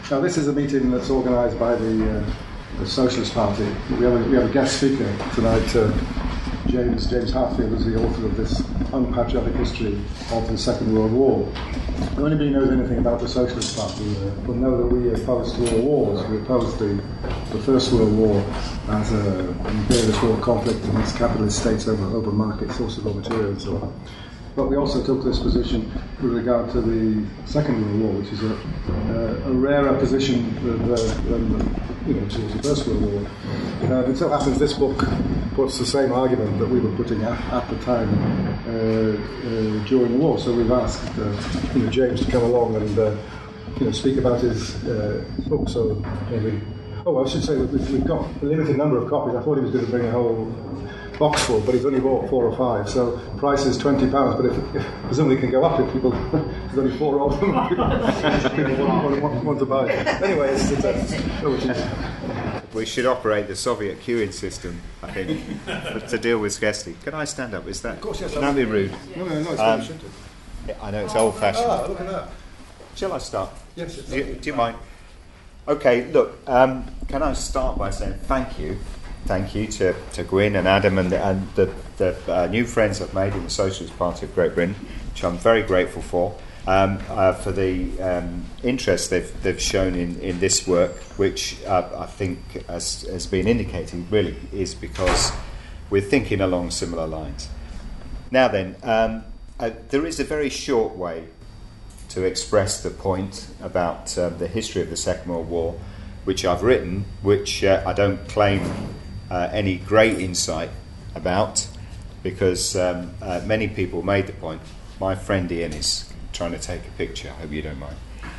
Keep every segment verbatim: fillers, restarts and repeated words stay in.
Now, this is a meeting that's organised by the, uh, the Socialist Party. We have a, we have a guest speaker tonight. Uh, James James Hartfield is the author of this unpatriotic history of the Second World War. If anybody knows anything about the Socialist Party uh, will know that we opposed all wars. We opposed the, the First World War as a, an imperialist war conflict against capitalist states over open market sources of raw material and so on. But we also took this position with regard to the Second World War, which is a, uh, a rarer position than, uh, than you know, towards the First World War. Uh, it so happens this book puts the same argument that we were putting at, at the time uh, uh, during the war. So we've asked uh, you know, James to come along and uh, you know, speak about his uh, book. So maybe, oh, I should say we've, we've got a limited number of copies. I thought he was going to bring a whole box full, but he's only bought four or five, so price is twenty pounds. But if, if presumably can go up if people there's only four of them, people, people want, want, want to buy it. Anyway, it's, it's, it's, oh, it's, we should operate the Soviet queuing system, I think, to deal with scarcity. Can I stand up? Is that? Of course, yes. Don't be rude. No, no, no. It's um, not, yeah, I know it's old-fashioned. Ah, look at that. Shall I start? Yes. It's do, you, do you mind? Okay. Look. Um, can I start by saying thank you. Thank you to, to Gwyn and Adam and the, and the, the uh, new friends I've made in the Socialist Party of Great Britain, which I'm very grateful for, um, uh, for the um, interest they've, they've shown in, in this work, which uh, I think, as has been indicated, really is because we're thinking along similar lines. Now then, um, uh, there is a very short way to express the point about uh, the history of the Second World War, which I've written, which uh, I don't claim Uh, any great insight about, because um, uh, many people made the point. My friend Ian is trying to take a picture. I hope you don't mind.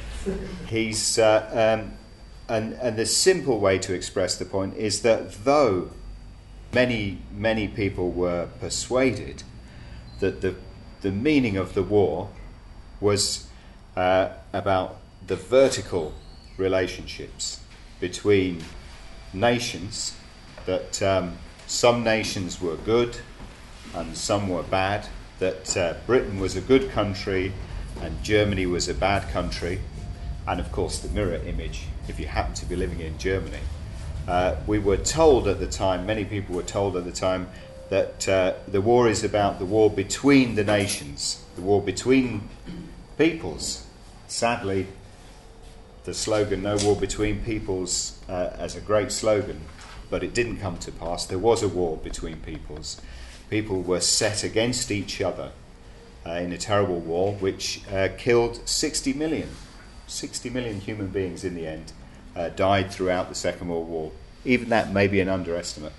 He's uh, um, and and the simple way to express the point is that though many many people were persuaded that the the meaning of the war was uh, about the vertical relationships between nations, that um, some nations were good and some were bad, that uh, Britain was a good country and Germany was a bad country, and of course the mirror image if you happen to be living in Germany. Uh, we were told at the time, many people were told at the time, that uh, the war is about the war between the nations, the war between peoples. Sadly, the slogan "No War Between Peoples" uh, as a great slogan, but it didn't come to pass. There was a war between peoples. People were set against each other uh, in a terrible war which uh, killed sixty million. sixty million human beings in the end uh, died throughout the Second World War. Even that may be an underestimate.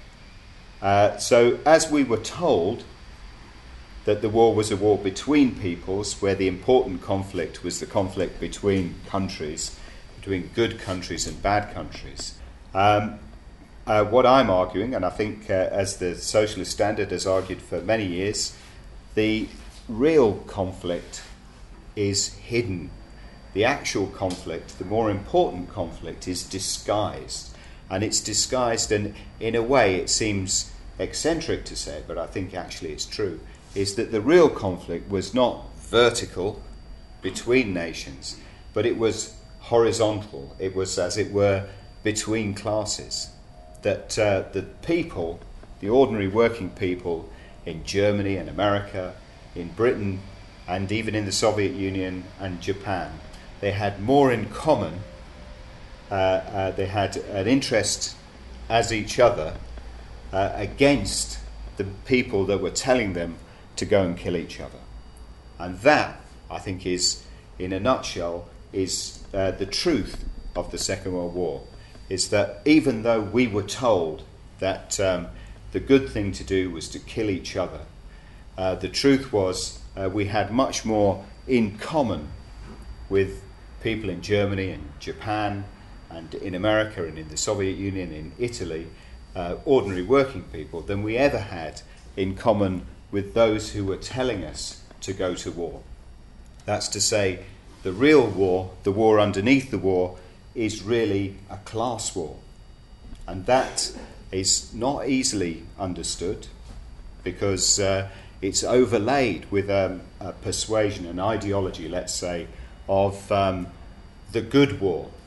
Uh, so as we were told that the war was a war between peoples, where the important conflict was the conflict between countries, between good countries and bad countries, um, Uh, what I'm arguing, and I think uh, as the Socialist Standard has argued for many years, the real conflict is hidden. The actual conflict, the more important conflict, is disguised. And it's disguised, and in a way it seems eccentric to say, but I think actually it's true, is that the real conflict was not vertical between nations, but it was horizontal. It was, as it were, between classes. That uh, the people, the ordinary working people in Germany and America, in Britain, and even in the Soviet Union and Japan, they had more in common. Uh, uh, they had an interest as each other uh, against the people that were telling them to go and kill each other. And that, I think, is, in a nutshell, is uh, the truth of the Second World War. Is that even though we were told that um, the good thing to do was to kill each other, uh, the truth was uh, we had much more in common with people in Germany and Japan and in America and in the Soviet Union, in Italy, uh, ordinary working people, than we ever had in common with those who were telling us to go to war. That's to say, the real war, the war underneath the war, is really a class war. And that is not easily understood because uh, it's overlaid with um, a persuasion, an ideology, let's say, of um, the good war,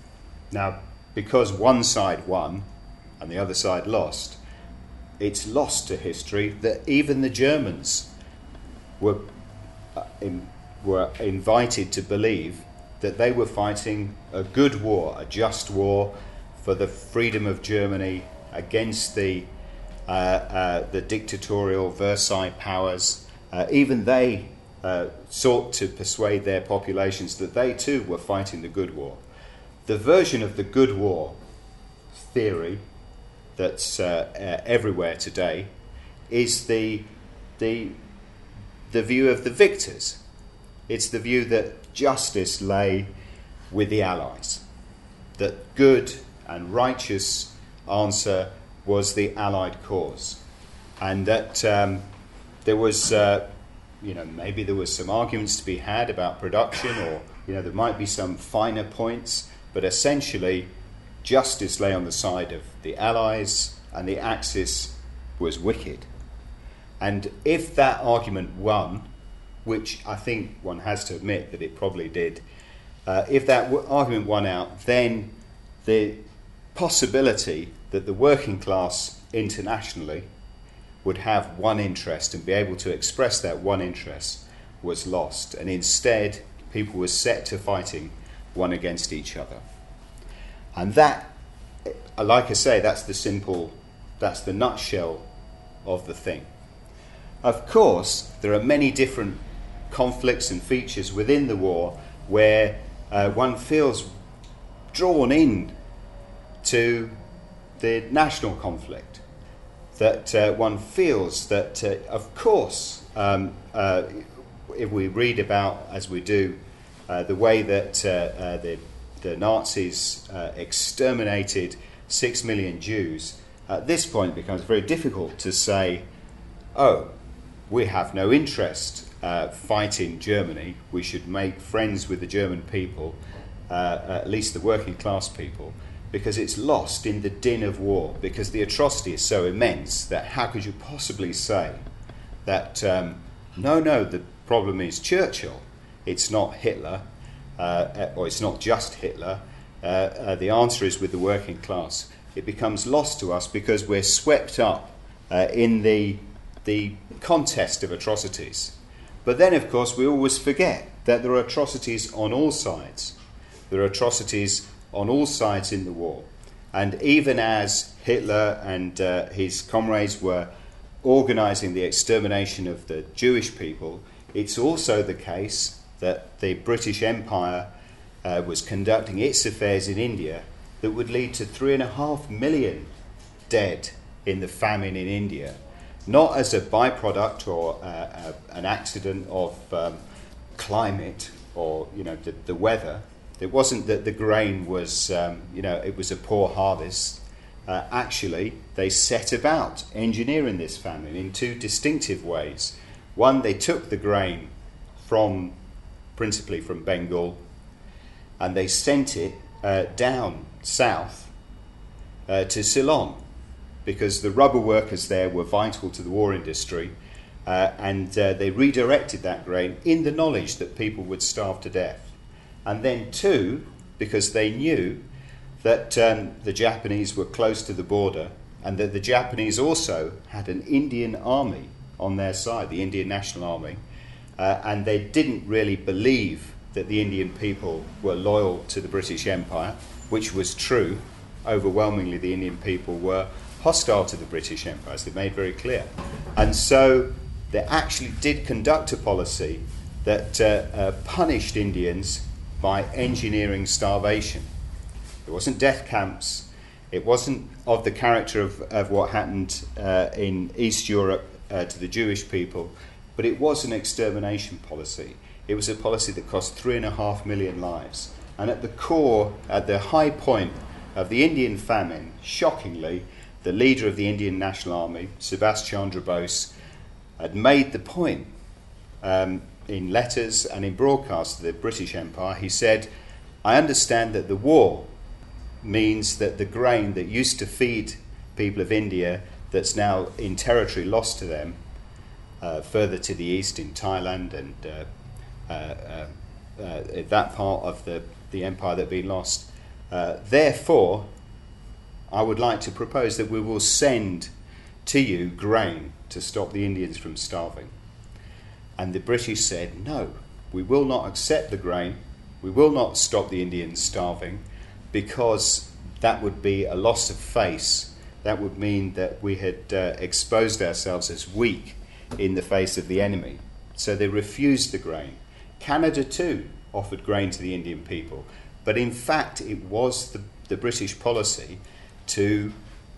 Now, because one side won and the other side lost, it's lost to history that even the Germans were, uh, in, were invited to believe that they were fighting a good war, a just war for the freedom of Germany against the, uh, uh, the dictatorial Versailles powers. Uh, even they uh, sought to persuade their populations that they too were fighting the good war. The version of the good war theory that's uh, uh, everywhere today is the, the, the view of the victors. It's the view that justice lay with the Allies, that good and righteous answer was the Allied cause, and that um, there was, uh, you know, maybe there was some arguments to be had about production, or you know, there might be some finer points, but essentially, justice lay on the side of the Allies, and the Axis was wicked. And if that argument won, which I think one has to admit that it probably did, uh, if that w- argument won out, then the possibility that the working class internationally would have one interest and be able to express that one interest was lost. And instead, people were set to fighting one against each other. And that, like I say, that's the simple, that's the nutshell of the thing. Of course, there are many different conflicts and features within the war where uh, one feels drawn in to the national conflict, that uh, one feels that, uh, of course, um, uh, if we read about, as we do, uh, the way that uh, uh, the, the Nazis uh, exterminated six million Jews, at this point it becomes very difficult to say, oh, we have no interest uh, fighting Germany, we should make friends with the German people, uh, at least the working class people, because it's lost in the din of war, because the atrocity is so immense that how could you possibly say that, um, no, no, the problem is Churchill, it's not Hitler, uh, or it's not just Hitler, uh, uh, the answer is with the working class. It becomes lost to us because we're swept up uh, in the, the contest of atrocities. But then, of course, we always forget that there are atrocities on all sides. There are atrocities on all sides in the war. And even as Hitler and uh, his comrades were organising the extermination of the Jewish people, it's also the case that the British Empire uh, was conducting its affairs in India that would lead to three and a half million dead in the famine in India, not as a byproduct or uh, uh, an accident of um, climate or you know the, the weather. It wasn't that the grain was, um, you know, it was a poor harvest. Uh, actually, they set about engineering this famine in two distinctive ways. One, they took the grain from, principally from Bengal, and they sent it uh, down south uh, to Ceylon, because the rubber workers there were vital to the war industry, uh, and uh, they redirected that grain in the knowledge that people would starve to death. And then two, because they knew that um, the Japanese were close to the border and that the Japanese also had an Indian army on their side, the Indian National Army, uh, and they didn't really believe that the Indian people were loyal to the British Empire, which was true. Overwhelmingly, the Indian people were hostile to the British Empire, as they made very clear. And so they actually did conduct a policy that uh, uh, punished Indians by engineering starvation. It wasn't death camps. It wasn't of the character of, of what happened uh, in East Europe uh, to the Jewish people, but it was an extermination policy. It was a policy that cost three and a half million lives. And at the core, at the high point of the Indian famine, shockingly, the leader of the Indian National Army, Subhas Chandra Bose, had made the point um, in letters and in broadcasts to the British Empire. He said, I understand that the war means that the grain that used to feed people of India, that's now in territory lost to them, uh, further to the east in Thailand and uh, uh, uh, uh, that part of the, the empire that had been lost, Uh, therefore, I would like to propose that we will send to you grain to stop the Indians from starving. And the British said, no, we will not accept the grain, we will not stop the Indians starving, because that would be a loss of face. That would mean that we had uh, exposed ourselves as weak in the face of the enemy. So they refused the grain. Canada too offered grain to the Indian people, but in fact it was the, the British policy to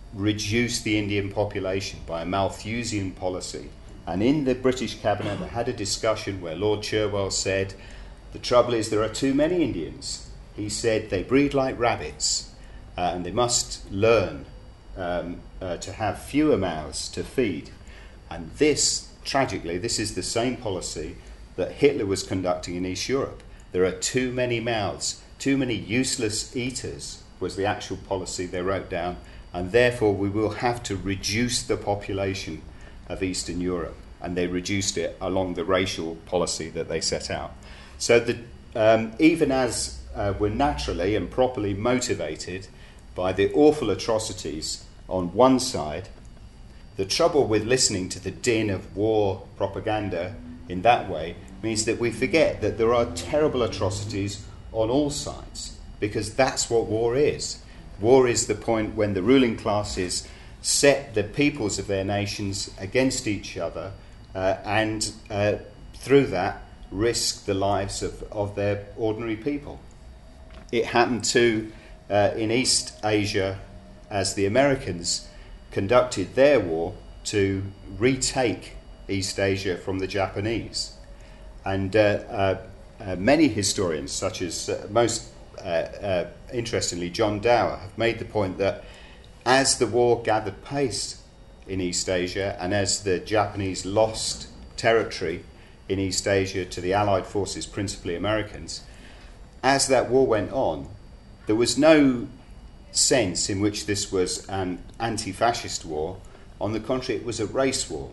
reduce the Indian population by a Malthusian policy. And in the British cabinet they had a discussion where Lord Cherwell said, the trouble is there are too many Indians. He said they breed like rabbits uh, and they must learn um, uh, to have fewer mouths to feed. And this, tragically, this is the same policy that Hitler was conducting in East Europe. There are too many mouths, too many useless eaters was the actual policy they wrote down, and therefore we will have to reduce the population of Eastern Europe. And they reduced it along the racial policy that they set out. So the, um, even as uh, we're naturally and properly motivated by the awful atrocities on one side, the trouble with listening to the din of war propaganda in that way means that we forget that there are terrible atrocities on all sides, because that's what war is. War is the point when the ruling classes set the peoples of their nations against each other uh, and uh, through that risk the lives of, of their ordinary people. It happened too uh, in East Asia as the Americans conducted their war to retake East Asia from the Japanese. And uh, uh, uh, many historians, such as uh, most uh, uh, interestingly John Dower, have made the point that as the war gathered pace in East Asia and as the Japanese lost territory in East Asia to the Allied forces, principally Americans, as that war went on, there was no sense in which this was an anti-fascist war. On the contrary, it was a race war.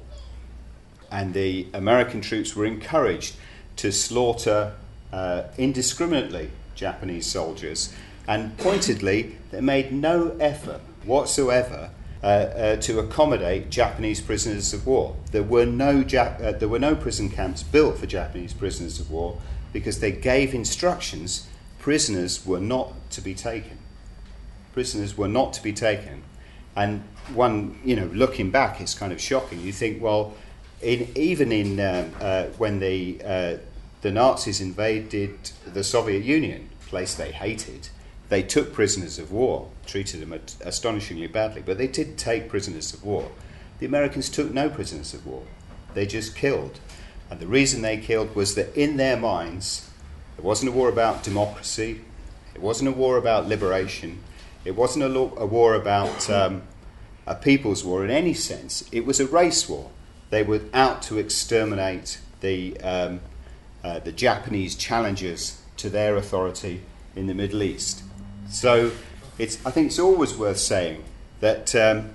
And the American troops were encouraged to slaughter uh, indiscriminately Japanese soldiers, and pointedly they made no effort whatsoever uh, uh, to accommodate Japanese prisoners of war. There were no Jap- uh, there were no prison camps built for Japanese prisoners of war because they gave instructions prisoners were not to be taken. Prisoners were not to be taken. And one, you know, looking back, it's kind of shocking. You think, well, in, even in um, uh, when the uh, the Nazis invaded the Soviet Union, a place they hated, they took prisoners of war, treated them astonishingly badly, but they did take prisoners of war. The Americans took no prisoners of war. They just killed. And the reason they killed was that in their minds, it wasn't a war about democracy, it wasn't a war about liberation, it wasn't a, lo- a war about um, a people's war in any sense. It was a race war. They were out to exterminate the um, uh, the Japanese challengers to their authority in the Middle East. So it's, I think it's always worth saying that um,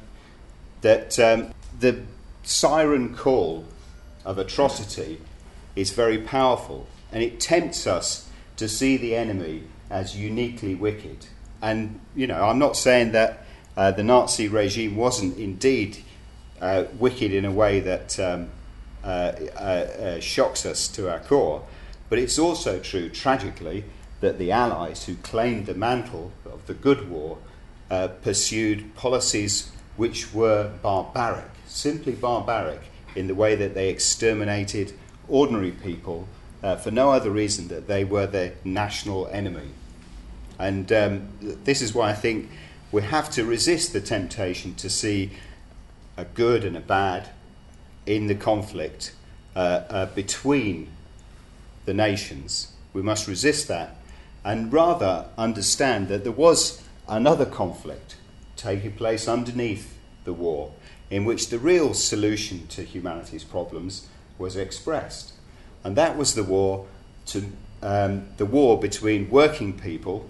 that um, the siren call of atrocity is very powerful, and it tempts us to see the enemy as uniquely wicked. And, you know, I'm not saying that uh, the Nazi regime wasn't indeed uh, wicked in a way that um, uh, uh, uh, shocks us to our core, but it's also true, tragically, that the Allies who claimed the mantle of the good war uh, pursued policies which were barbaric, simply barbaric, in the way that they exterminated ordinary people uh, for no other reason that they were their national enemy. And um, this is why I think we have to resist the temptation to see a good and a bad in the conflict uh, uh, between the nations. We must resist that and rather understand that there was another conflict taking place underneath the war, in which the real solution to humanity's problems was expressed. And that was the war to um, the war between working people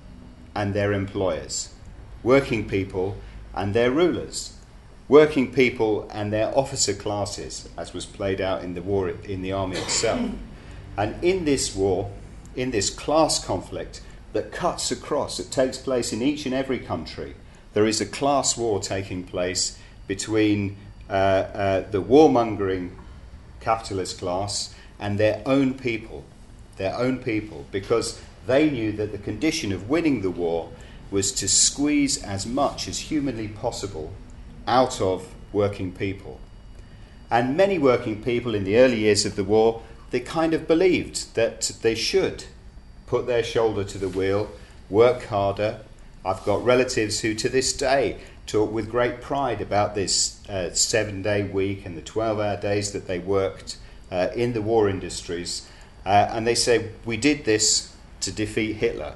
and their employers, working people and their rulers, working people and their officer classes, as was played out in the war in the army itself. And in this war, in this class conflict, that cuts across, that takes place in each and every country. There is a class war taking place between uh, uh, the warmongering capitalist class and their own people, their own people, because they knew that the condition of winning the war was to squeeze as much as humanly possible out of working people. And many working people in the early years of the war, they kind of believed that they should put their shoulder to the wheel, work harder. I've got relatives who to this day talk with great pride about this uh, seven-day week and the twelve-hour days that they worked uh, in the war industries. Uh, and they say, we did this to defeat Hitler.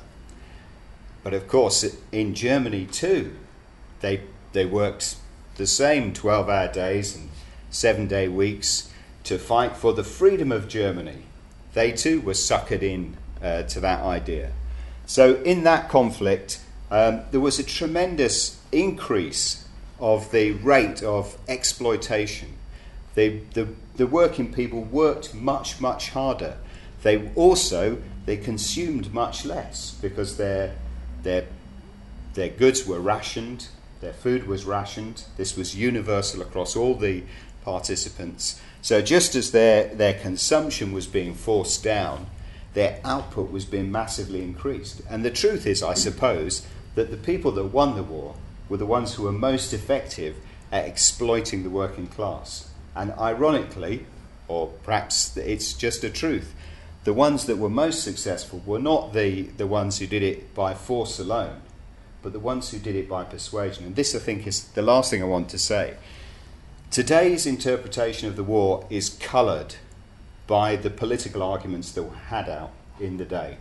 But of course, in Germany too, they they worked the same twelve-hour days and seven-day weeks to fight for the freedom of Germany. They too were suckered in uh, to that idea. So in that conflict, um, there was a tremendous increase of the rate of exploitation. They, the, the working people worked much, much harder. They also, they consumed much less because their, their, their goods were rationed, their food was rationed. This was universal across all the participants. So just as their, their consumption was being forced down, their output was being massively increased. And the truth is, I suppose, that the people that won the war were the ones who were most effective at exploiting the working class. And ironically, or perhaps it's just a truth, the ones that were most successful were not the, the ones who did it by force alone, but the ones who did it by persuasion. And this, I think, is the last thing I want to say. Today's interpretation of the war is coloured by the political arguments that were had out in the day.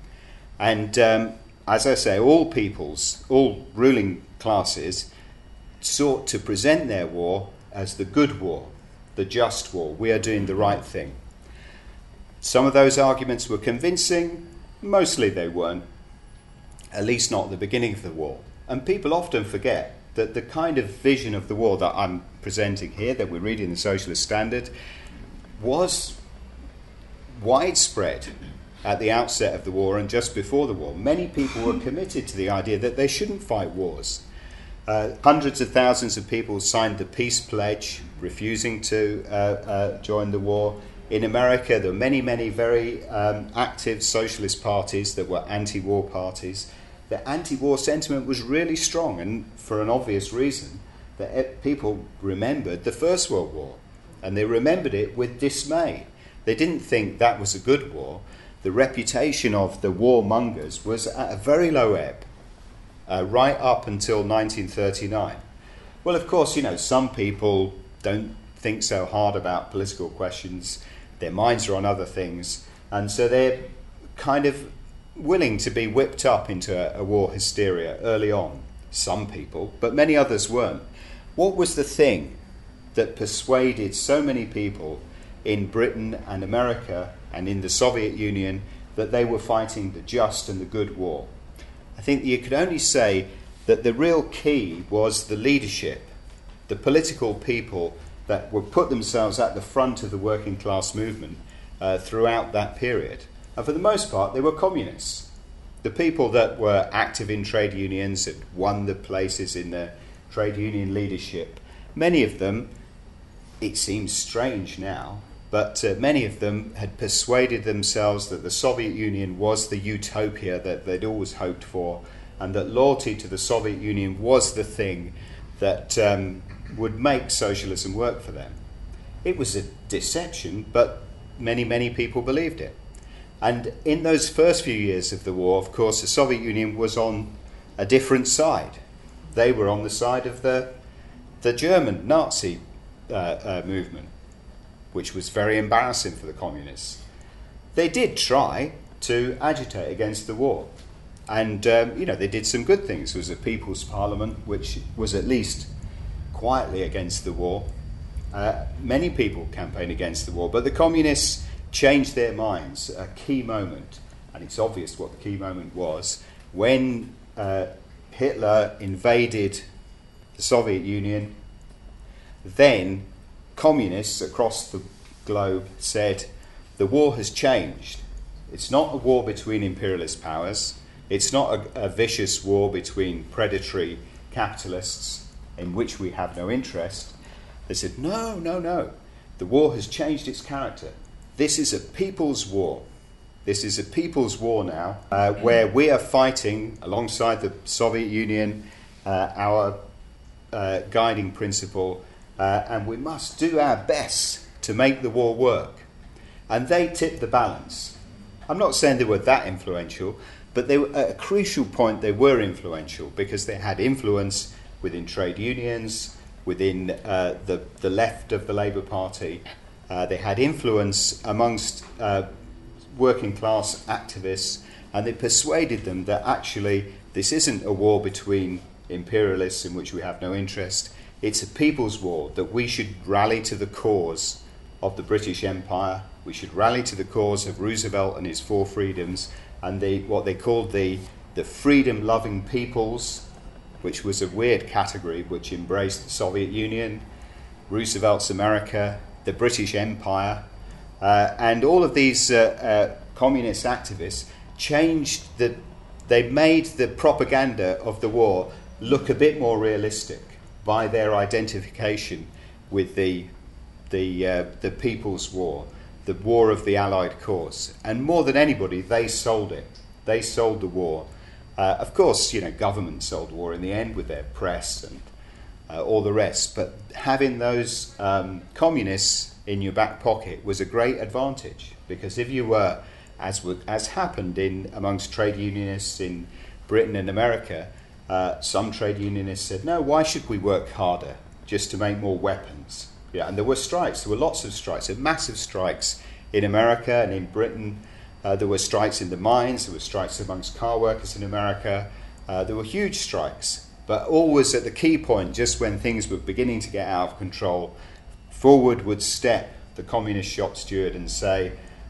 And um, as I say, all peoples, all ruling classes sought to present their war as the good war, the just war. We are doing the right thing. Some of those arguments were convincing, mostly they weren't, at least not at the beginning of the war. And people often forget that the kind of vision of the war that I'm presenting here, that we read in the Socialist Standard, was widespread at the outset of the war and just before the war. Many people were committed to the idea that they shouldn't fight wars. Uh, hundreds of thousands of people signed the peace pledge, refusing to uh, uh, join the war. In America, there were many, many very um, active socialist parties that were anti-war parties. The anti-war sentiment was really strong, and for an obvious reason, that people remembered the First World War, and they remembered it with dismay. They didn't think that was a good war. The reputation of the warmongers was at a very low ebb, uh, right up until nineteen thirty-nine. Well, of course, you know, some people don't think so hard about political questions. Their minds are on other things, and so they're kind of willing to be whipped up into a, a war hysteria early on. Some people, but many others weren't. What was the thing that persuaded so many people in Britain and America and in the Soviet Union that they were fighting the just and the good war? I think you could only say that the real key was the leadership, the political people that would put themselves at the front of the working class movement uh, throughout that period. And for the most part, they were communists. The people that were active in trade unions had won the places in the trade union leadership. Many of them, it seems strange now, but uh, many of them had persuaded themselves that the Soviet Union was the utopia that they'd always hoped for, and that loyalty to the Soviet Union was the thing that um, would make socialism work for them. It was a deception, but many, many people believed it. And in those first few years of the war, of course, the Soviet Union was on a different side. They were on the side of the, the German Nazi uh, uh, movement, which was very embarrassing for the communists. They did try to agitate against the war. And, um, you know, they did some good things. There was a People's Parliament, which was at least quietly against the war. Uh, many people campaigned against the war, but the communists changed their minds. A key moment, and it's obvious what the key moment was, when uh, Hitler invaded the Soviet Union. Then communists across the globe said, the war has changed. It's not a war between imperialist powers. It's not a, a vicious war between predatory capitalists in which we have no interest. They said, no, no, no. The war has changed its character. This is a people's war. This is a people's war now, uh, where we are fighting alongside the Soviet Union, uh, our uh, guiding principle, uh, and we must do our best to make the war work. And they tipped the balance. I'm not saying they were that influential, but they were, at a crucial point they were influential because they had influence within trade unions, within uh, the, the left of the Labour Party. Uh, they had influence amongst uh, working class activists, and they persuaded them that actually this isn't a war between imperialists in which we have no interest. It's a people's war, that we should rally to the cause of the British Empire. We should rally to the cause of Roosevelt and his four freedoms, and the, what they called the, the freedom-loving peoples, which was a weird category which embraced the Soviet Union, Roosevelt's America, the British Empire, uh, and all of these uh, uh, communist activists changed the, they made the propaganda of the war look a bit more realistic by their identification with the the uh, the People's War, the war of the Allied cause. And more than anybody, they sold it. They sold the war. Uh, of course, you know, government sold the war in the end with their press and uh, all the rest. But having those um, communists in your back pocket was a great advantage, because if you were, as w- as happened in amongst trade unionists in Britain and America, uh, some trade unionists said, no, why should we work harder just to make more weapons? Yeah, and there were strikes. There were lots of strikes. There were massive strikes in America and in Britain. Uh, there were strikes in the mines. There were strikes amongst car workers in America. Uh, there were huge strikes. But always at the key point, just when things were beginning to get out of control, forward would step the communist shop steward and say,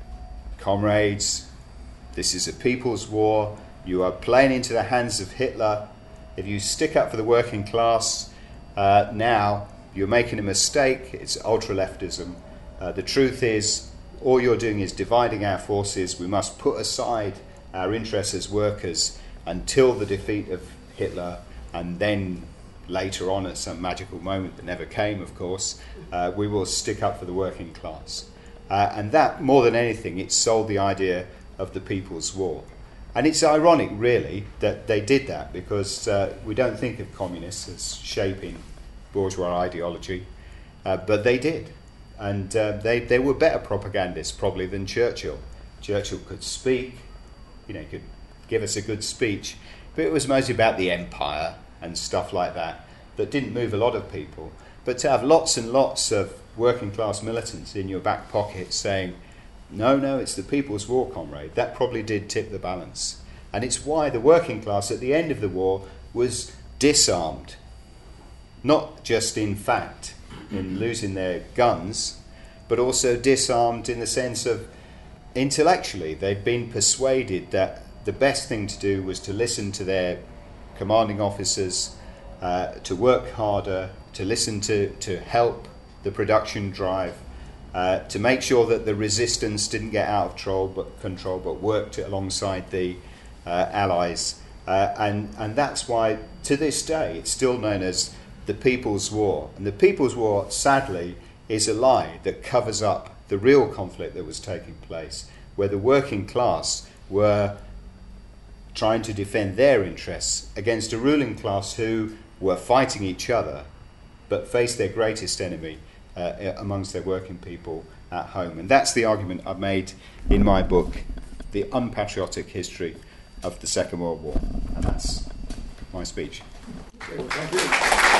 comrades, this is a people's war. You are playing into the hands of Hitler. If you stick up for the working class uh, now, you're making a mistake. It's ultra-leftism. Uh, the truth is, all you're doing is dividing our forces. We must put aside our interests as workers until the defeat of Hitler, and then later on, at some magical moment that never came, of course, uh, we will stick up for the working class. Uh, and that, more than anything, it sold the idea of the People's War. And it's ironic, really, that they did that, because uh, we don't think of communists as shaping bourgeois ideology, uh, but they did. And uh, they, they were better propagandists, probably, than Churchill. Churchill could speak, you know, could give us a good speech, but it was mostly about the empire and stuff like that, that didn't move a lot of people. But to have lots and lots of working class militants in your back pocket saying, no, no, it's the People's War, comrade, that probably did tip the balance. And it's why the working class at the end of the war was disarmed. Not just in fact, in losing their guns, but also disarmed in the sense of intellectually. They'd been persuaded that the best thing to do was to listen to their commanding officers, uh, to work harder, to listen to, to help the production drive, uh, to make sure that the resistance didn't get out of control, but, control, but worked alongside the uh, Allies. Uh, and, and that's why, to this day, it's still known as the People's War. And the People's War, sadly, is a lie that covers up the real conflict that was taking place, where the working class were trying to defend their interests against a ruling class who were fighting each other, but faced their greatest enemy uh, amongst their working people at home. And that's the argument I've made in my book, The Unpatriotic History of the Second World War. And that's my speech. Thank you.